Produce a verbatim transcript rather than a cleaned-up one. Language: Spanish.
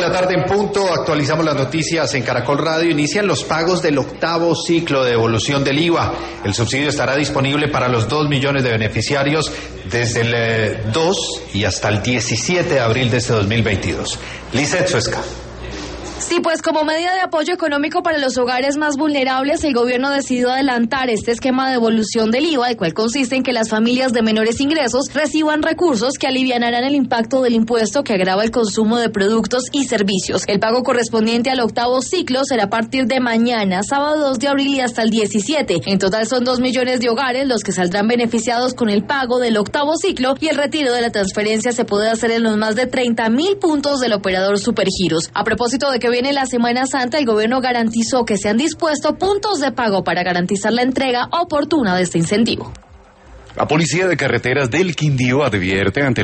la tarde en punto, actualizamos las noticias en Caracol Radio. Inician los pagos del octavo ciclo de devolución del I V A. El subsidio estará disponible para los dos millones de beneficiarios desde el eh, dos y hasta el diecisiete de abril de este dos mil veintidós. Lizeth Suesca. Sí, pues como medida de apoyo económico para los hogares más vulnerables, el gobierno decidió adelantar este esquema de devolución del I V A, el cual consiste en que las familias de menores ingresos reciban recursos que alivianarán el impacto del impuesto que agrava el consumo de productos y servicios. El pago correspondiente al octavo ciclo será a partir de mañana, sábado dos de abril y hasta el diecisiete. En total son dos millones de hogares los que saldrán beneficiados con el pago del octavo ciclo, y el retiro de la transferencia se puede hacer en los más de treinta mil puntos del operador Supergiros. A propósito de que viene la Semana Santa, el gobierno garantizó que se han dispuesto puntos de pago para garantizar la entrega oportuna de este incentivo. La Policía de Carreteras del Quindío advierte ante